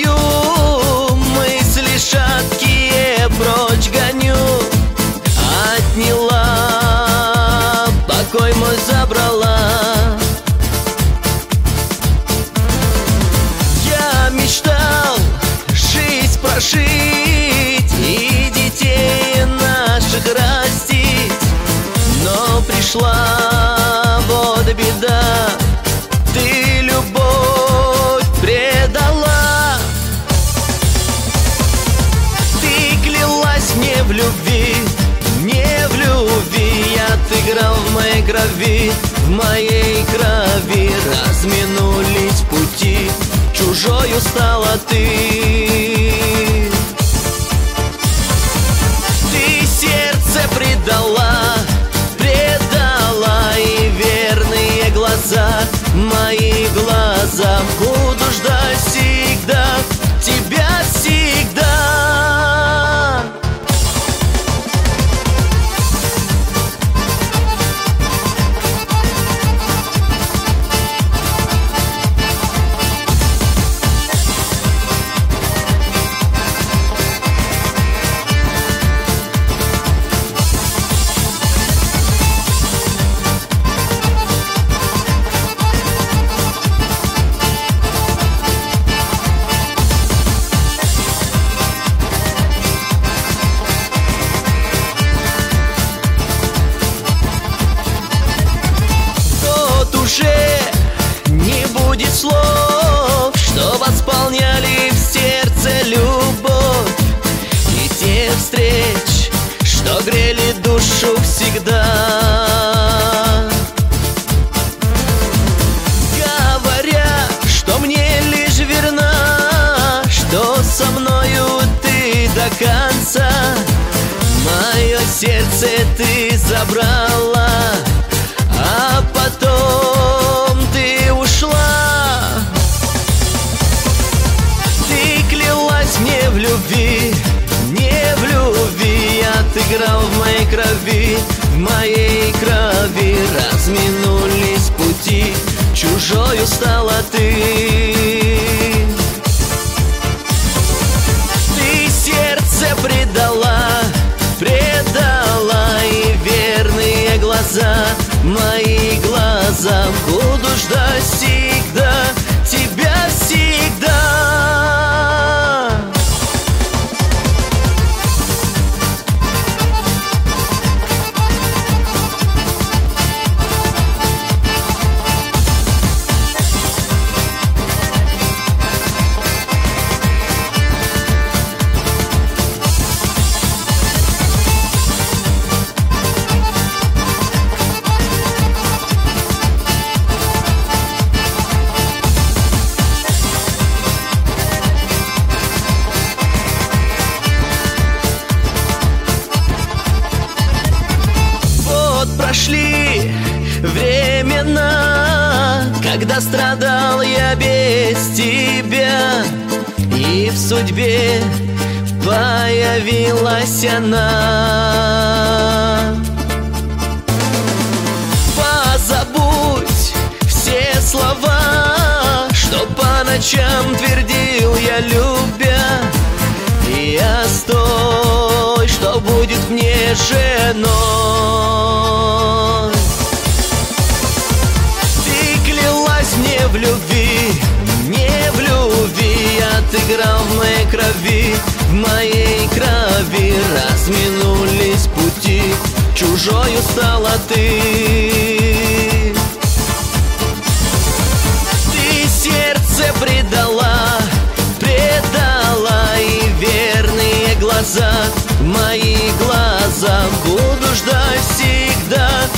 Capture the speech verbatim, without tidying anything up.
твою, мысли шаткие прочь гоню. Отняла, покой мой забрала. Я мечтал жизнь прожить и детей наших растить, но пришла вот беда, ты любовь предала. Ты клялась мне в любви, не в любви. Отыграл в моей крови, в моей крови. Разминулись пути, чужою стала ты. Ты сердце предала, предала, и верные глаза, мои глаза, буду ждать всегда, тебя всегда. Не будет слов, что восполняли в сердце любовь, и те встреч, что грели душу всегда. Говорят, что мне лишь верна, что со мною ты до конца. Мое сердце ты забрала, а потом ты ушла. Ты клялась мне в любви, не в любви. Отыграл в моей крови, в моей крови. Разминулись пути, чужою стала ты. Ты сердце предала, предала, и верные глаза, мои глаза, буду ждать всегда, тебя всегда. Прошли времена, когда страдал я без тебя, и в судьбе появилась она. Позабудь все слова, что по ночам твердил я, любя, и остой, что будет мне женой. Ты клялась мне в любви, не в любви. Отыграл в моей крови, в моей крови. Разминулись пути, чужою стала ты. Ты сердце предала, предала, и верные глаза, мои глаза, буду ждать всегда,